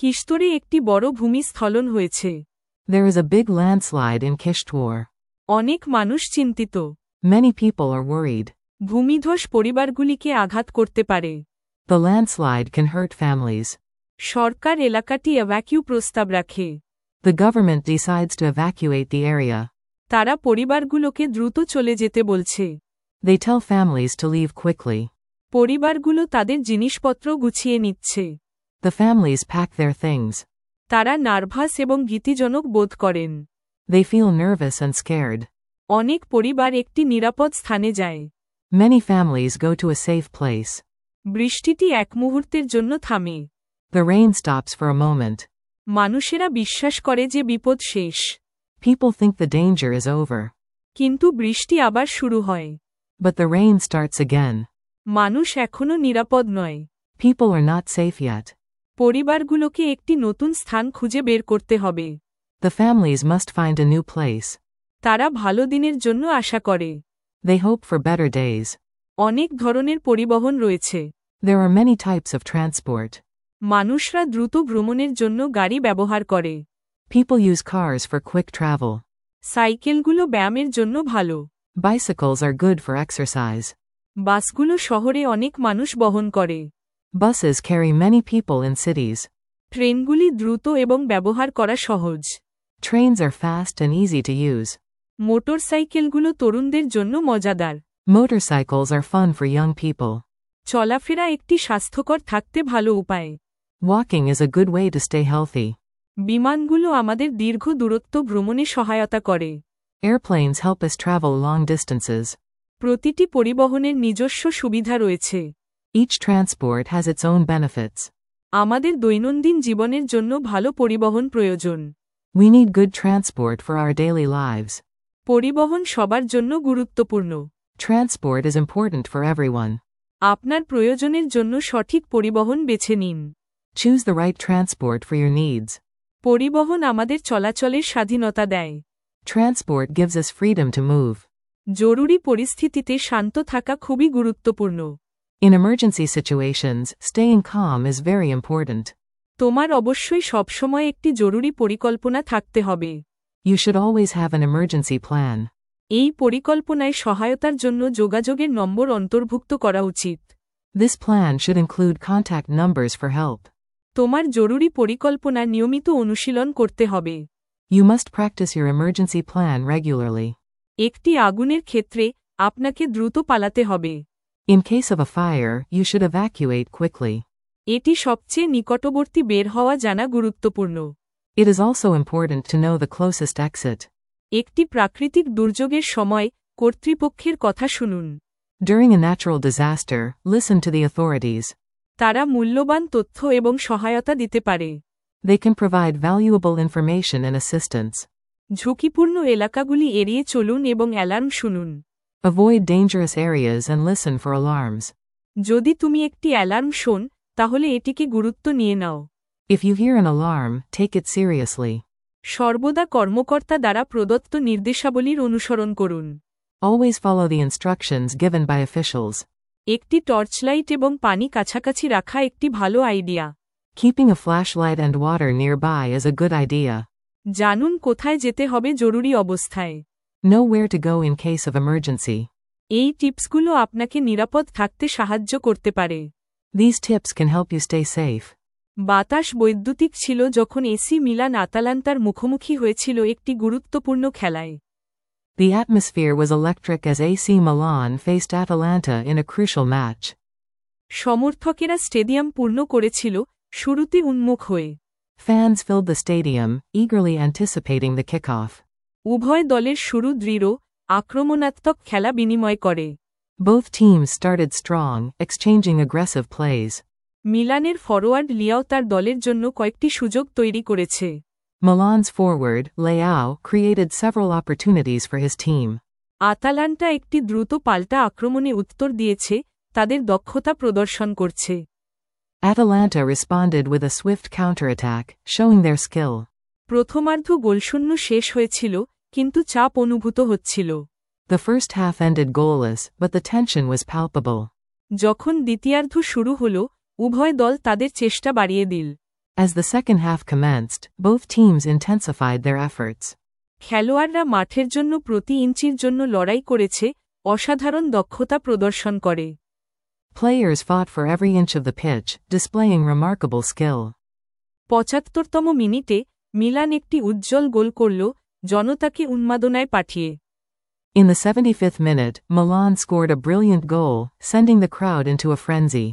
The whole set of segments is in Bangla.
কিশতরে একটি বড় ভূমিস্খলন হয়েছে। There is a big landslide in Kishtwar. অনেক মানুষ চিন্তিত। Many people are worried. ভূমিধস পরিবারগুলিকে আঘাত করতে পারে। The landslide can hurt families. সরকার এলাকাটি এভাকিউ প্রস্তাব রাখে। The government decides to evacuate the area. তারা পরিবারগুলোকে দ্রুত চলে যেতে বলছে। They tell families to leave quickly. পরিবারগুলো তাদের জিনিসপত্র গুছিয়ে নিচ্ছে। The families pack their things. তারা নার্ভাস এবং ভীতিজনক বোধ করেন। They feel nervous and scared. অনেক পরিবার একটি নিরাপদ স্থানে যায়। Many families go to a safe place. বৃষ্টিটি এক মুহূর্তের জন্য থামে। The rain stops for a moment. মানুষেরা বিশ্বাস করে যে বিপদ শেষ। People think the danger is over. কিন্তু বৃষ্টি আবার শুরু হয়। But the rain starts again. মানুষ এখনও নিরাপদ নয়। People are not safe yet. পরিবারগুলোকে একটি নতুন স্থান খুঁজে বের করতে হবে। The families must find a new place. তারা ভালো দিনের জন্য আশা করে। They hope for better days. অনেক ধরনের পরিবহন রয়েছে। There are many types of transport. মানুষরা দ্রুত ভ্রমণের জন্য গাড়ি ব্যবহার করে। People use cars for quick travel. সাইকেলগুলো ব্যায়ামের জন্য ভালো। Bicycles are good for exercise. বাসগুলো শহরে অনেক মানুষ বহন করে। Buses carry many people in cities. ট্রেনগুলি দ্রুত এবং ব্যবহার করা সহজ। Trains are fast and easy to use. মোটরসাইকেলগুলো তরুণদের জন্য মজাদার। Motorcycles are fun for young people. চলাফেরা একটি স্বাস্থ্যকর থাকতে ভালো উপায়। Walking is a good way to stay healthy. বিমানগুলো আমাদের দীর্ঘ দূরত্ব ভ্রমণে সহায়তা করে। Airplanes help us travel long distances. প্রতিটি পরিবহনের নিজস্ব সুবিধা রয়েছে। Each transport has its own benefits. আমাদের দৈনন্দিন জীবনের জন্য ভালো পরিবহন প্রয়োজন। We need good transport for our daily lives. পরিবহন সবার জন্য গুরুত্বপূর্ণ। Transport is important for everyone. আপনার প্রয়োজনের জন্য সঠিক পরিবহন বেছে নিন। Choose the right transport for your needs. পরিবহন আমাদের চলাচলের স্বাধীনতা দেয়। Transport gives us freedom to move. জরুরি পরিস্থিতিতে শান্ত থাকা খুবই গুরুত্বপূর্ণ। In emergency situations, staying calm is very important. তোমার অবশ্যই সবসময় একটি জরুরি পরিকল্পনা থাকতে হবে। You should always have an emergency plan. এই পরিকল্পনায় সহায়তার জন্য যোগাযোগের নম্বর অন্তর্ভুক্ত করা উচিত। This plan should include contact numbers for help. তোমার জরুরি পরিকল্পনা নিয়মিত অনুশীলন করতে হবে। You must practice your emergency plan regularly. একটি আগুনের ক্ষেত্রে আপনাকে দ্রুত পালাতে হবে। In case of a fire, you should evacuate quickly. এটি সবচেয়ে নিকটবর্তী বের হওয়া জানা গুরুত্বপূর্ণ। It is also important to know the closest exit. একটি প্রাকৃতিক দুর্যোগের সময় কর্তৃপক্ষের কথা শুনুন। During a natural disaster, listen to the authorities. তারা মূল্যবান তথ্য এবং সহায়তা দিতে পারে। They can provide valuable information and assistance. ঝুঁকিপূর্ণ এলাকাগুলি এড়িয়ে চলুন এবং অ্যালার্ম শুনুন। Avoid dangerous areas and listen for alarms. যদি তুমি একটি অ্যালার্ম শোন, তাহলে এটিকে গুরুত্ব নিয়ে নাও। If you hear an alarm, take it seriously. সর্বদা কর্মকর্তা দ্বারা প্রদত্ত নির্দেশাবলীর অনুসরণ করুন। Always follow the instructions given by officials. একটি টর্চলাইট এবং পানি কাছাকাছি রাখা একটি ভালো idea. Keeping a flashlight and water nearby is a good idea. জানুন কোথায় যেতে হবে জরুরি অবস্থায়। Know where to go in case of emergency. এই টিপসগুলো আপনাকে নিরাপদ থাকতে সাহায্য করতে পারে। These tips can help you stay safe. বাতাস বৈদ্যুতিক ছিল যখন এসি মিলান আতালান্তার মুখোমুখি হয়েছিল একটি গুরুত্বপূর্ণ খেলায়। The atmosphere was electric as AC Milan faced Atalanta in a crucial match. সমর্থকেরা স্টেডিয়াম পূর্ণ করেছিল, শুরুতে উন্মুখ হয়ে। Fans filled the stadium, eagerly anticipating the kickoff. উভয় দলের শুরু দৃঢ়, আক্রমণাত্মক খেলা বিনিময় করে। Both teams started strong, exchanging aggressive plays. মিলানের ফরোয়ার্ড লিয়াও তার দলের জন্য কয়েকটি সুযোগ তৈরি করেছে। Milan's forward, Leao, created several opportunities for his team. আতালান্টা একটি দ্রুত পাল্টা আক্রমণে উত্তর দিয়েছে, তাদের দক্ষতা প্রদর্শন করছে। Atalanta responded with a swift counterattack, showing their skill. প্রথমার্ধ গোলশূন্য শেষ হয়েছিল, কিন্তু চাপ অনুভূত হচ্ছিল। The first half ended goalless, but the tension was palpable. যখন দ্বিতীয়ার্ধ শুরু হল, উভয় দল তাদের চেষ্টা বাড়িয়ে দিল। As the second half commenced, both teams intensified their efforts. খেলোয়াড়রা মাঠের জন্য প্রতি ইঞ্চির জন্য লড়াই করেছে, অসাধারণ দক্ষতা প্রদর্শন করে। Players fought for every inch of the pitch, displaying remarkable skill. ৭৫তম মিনিটে মিলান একটি উজ্জ্বল গোল করল, জনতাকে উন্মাদনায় পাঠিয়ে। In the 75th minute, Milan scored a brilliant goal, sending the crowd into a frenzy.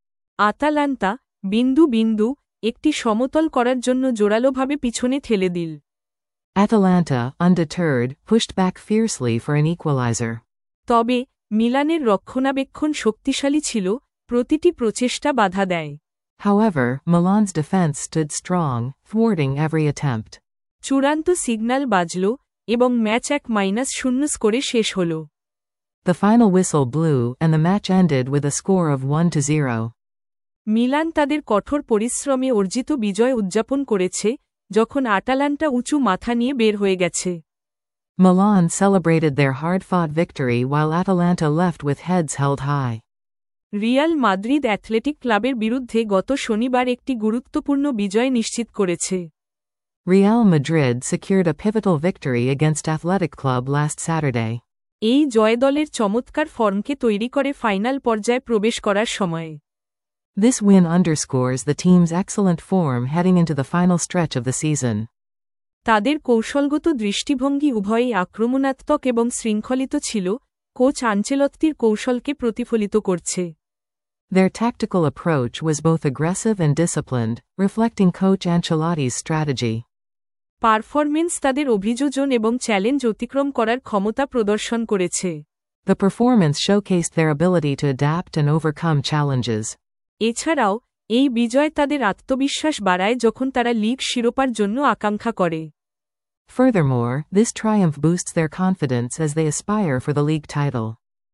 Atalanta বিন্দু একটি সমতল করার জন্য জোরালোভাবে পিছনে ঠেলে দিল। Atalanta, undeterred, pushed back fiercely for an equalizer. তবে মিলানের রক্ষণাবেক্ষণ শক্তিশালী ছিল, প্রতিটি প্রচেষ্টা বাধা দেয়। However, Milan's defense stood strong, thwarting every attempt. চূড়ান্ত সিগন্যাল বাজল এবং ম্যাচ 1-0 স্কোরে শেষ হল। The final whistle blew and the match ended with a score of 1-0. Milan তাদের কঠোর পরিশ্রমে অর্জিত বিজয় উদযাপন করেছে, যখন আটালান্টা উঁচু মাথা নিয়ে বের হয়ে গেছে। Milan celebrated their hard-fought victory while Atalanta left with heads held high. Real Madrid Athletic ক্লাবের বিরুদ্ধে গত শনিবার একটি গুরুত্বপূর্ণ বিজয় নিশ্চিত করেছে। Real Madrid secured a pivotal victory against Athletic Club last Saturday. এই জয় দলের চমৎকার ফর্মকে তৈরি করে ফাইনাল পর্যায়ে প্রবেশ করার সময়। This win underscores the team's excellent form heading into the final stretch of the season. তাদের কৌশলগত দৃষ্টিভঙ্গি উভয়ই আক্রমণাত্মক এবং শৃঙ্খলিত ছিল, কোচ আনচেলত্তির কৌশলকে প্রতিফলিত করছে। Their tactical approach was both aggressive and disciplined, reflecting Coach Ancelotti's strategy. Performance তাদের অভিযোজন এবং চ্যালেঞ্জ অতিক্রম করার ক্ষমতা প্রদর্শন করেছে। The performance showcased their ability to adapt and overcome challenges. এছাড়াও এই বিজয় তাদের আত্মবিশ্বাস বাড়ায় যখন তারা লিগ শিরোপার জন্য আকাঙ্ক্ষা করে। Furthermore, this triumph boosts their confidence as they aspire for the league title.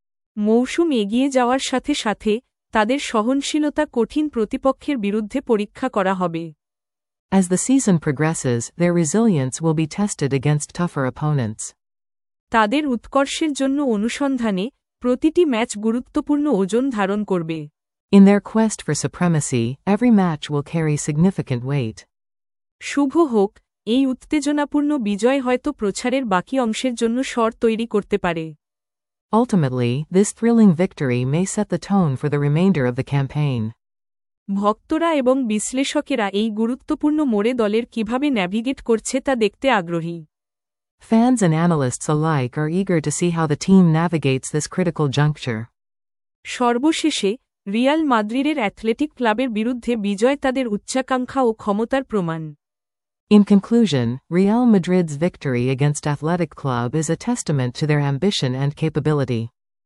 মৌসুম এগিয়ে যাওয়ার সাথে সাথে তাদের সহনশীলতা কঠিন প্রতিপক্ষের বিরুদ্ধে পরীক্ষা করা হবে। As the season progresses, their resilience will be tested against tougher opponents. তাদের উৎকর্ষের জন্য অনুসন্ধানে প্রতিটি ম্যাচ গুরুত্বপূর্ণ ওজন ধারণ করবে। In their quest for supremacy, every match will carry significant weight. শুভ হোক, এই উত্তেজনাপূর্ণ বিজয় হয়তো প্রচারের বাকি অংশের জন্য স্বর তৈরি করতে পারে। Ultimately, this thrilling victory may set the tone for the remainder of the campaign. ভক্তরা এবং বিশ্লেষকেরা এই গুরুত্বপূর্ণ মোড়ে দলের কিভাবে ন্যাভিগেট করছে তা দেখতে আগ্রহী। Fans and analysts alike are eager to see how the team navigates this critical juncture. সর্বশেষে রিয়াল মাদ্রিদের অ্যাথলেটিক ক্লাবের বিরুদ্ধে বিজয় তাদের উচ্চাকাঙ্ক্ষা ও ক্ষমতার প্রমাণ। In conclusion, Real Madrid's victory against Athletic Club is a testament to their ambition and capability.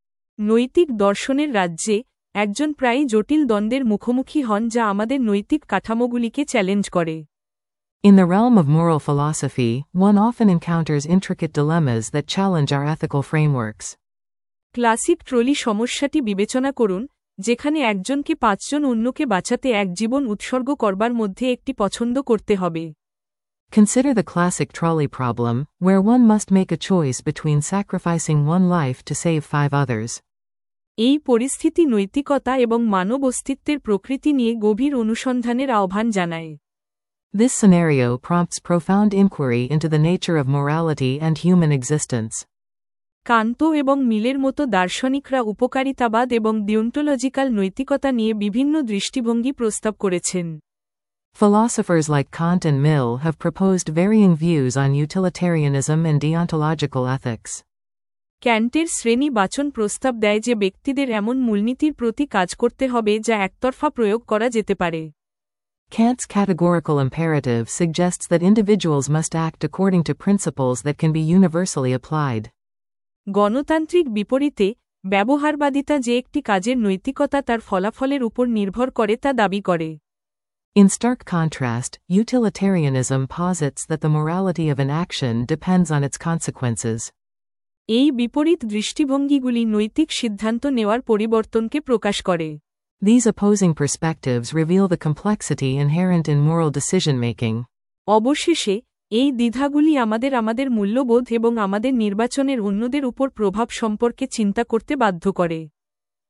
নৈতিক দর্শনের রাজ্যে একজন প্রায়ই জটিল দ্বন্দ্বের মুখোমুখি হন যা আমাদের নৈতিক কাঠামোগুলিকে চ্যালেঞ্জ করে। In the realm of moral philosophy, one often encounters intricate dilemmas that challenge our ethical frameworks. Classic trolley সমস্যাটি বিবেচনা করুন, যেখানে একজনকে পাঁচজন অন্যকে বাঁচাতে এক জীবন উৎসর্গ করবার মধ্যে একটি পছন্দ করতে হবে। Consider the classic trolley problem, where one must make a choice between sacrificing one life to save 5 others. এই পরিস্থিতি নৈতিকতা এবং মানব অস্তিত্বের প্রকৃতি নিয়ে গভীর অনুসন্ধানের আহ্বান জানায়। This scenario prompts profound inquiry into the nature of morality and human existence. কান্ত এবং মিলের মতো দার্শনিকরা উপকারিতাবাদ এবং ডিওন্টোলজিক্যাল নৈতিকতা নিয়ে বিভিন্ন দৃষ্টিভঙ্গি প্রস্তাব করেছেন। Philosophers like Kant and Mill have proposed varying views on utilitarianism and deontological ethics. ক্যান্টের শ্রেণী বাচন প্রস্তাব দেয় যে ব্যক্তিদের এমন মূলনীতির প্রতি কাজ করতে হবে যা একতরফা প্রয়োগ করা যেতে পারে। Kant's categorical imperative suggests that individuals must act according to principles that can be universally applied. গণতান্ত্রিক বিপরীতে ব্যবহারবাদিতা যে একটি কাজের নৈতিকতা তার ফলাফলের উপর নির্ভর করে তা দাবি করে। In stark contrast, utilitarianism posits that the morality of an action depends on its consequences. এই বিপরীত দৃষ্টিভঙ্গিগুলি নৈতিক সিদ্ধান্ত নেওয়ার পরিবর্তনকে প্রকাশ করে। These opposing perspectives reveal the complexity inherent in moral decision-making. অবশেষে এই দ্বিধাগুলি আমাদের মূল্যবোধ এবং আমাদের নির্বাচনের অন্যদের উপর প্রভাব সম্পর্কে চিন্তা করতে বাধ্য করে।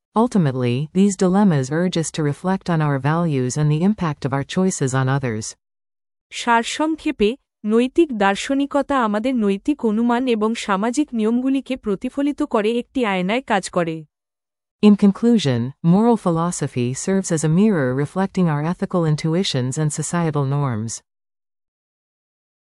Ultimately, these dilemmas urge us to reflect on our values and the impact of our choices on others. সারসংক্ষেপে, নৈতিক দার্শনিকতা আমাদের নৈতিক অনুমান এবং সামাজিক নিয়মগুলিকে প্রতিফলিত করে একটি আয়নায় কাজ করে। In conclusion, moral philosophy serves as a mirror reflecting our ethical intuitions and societal norms.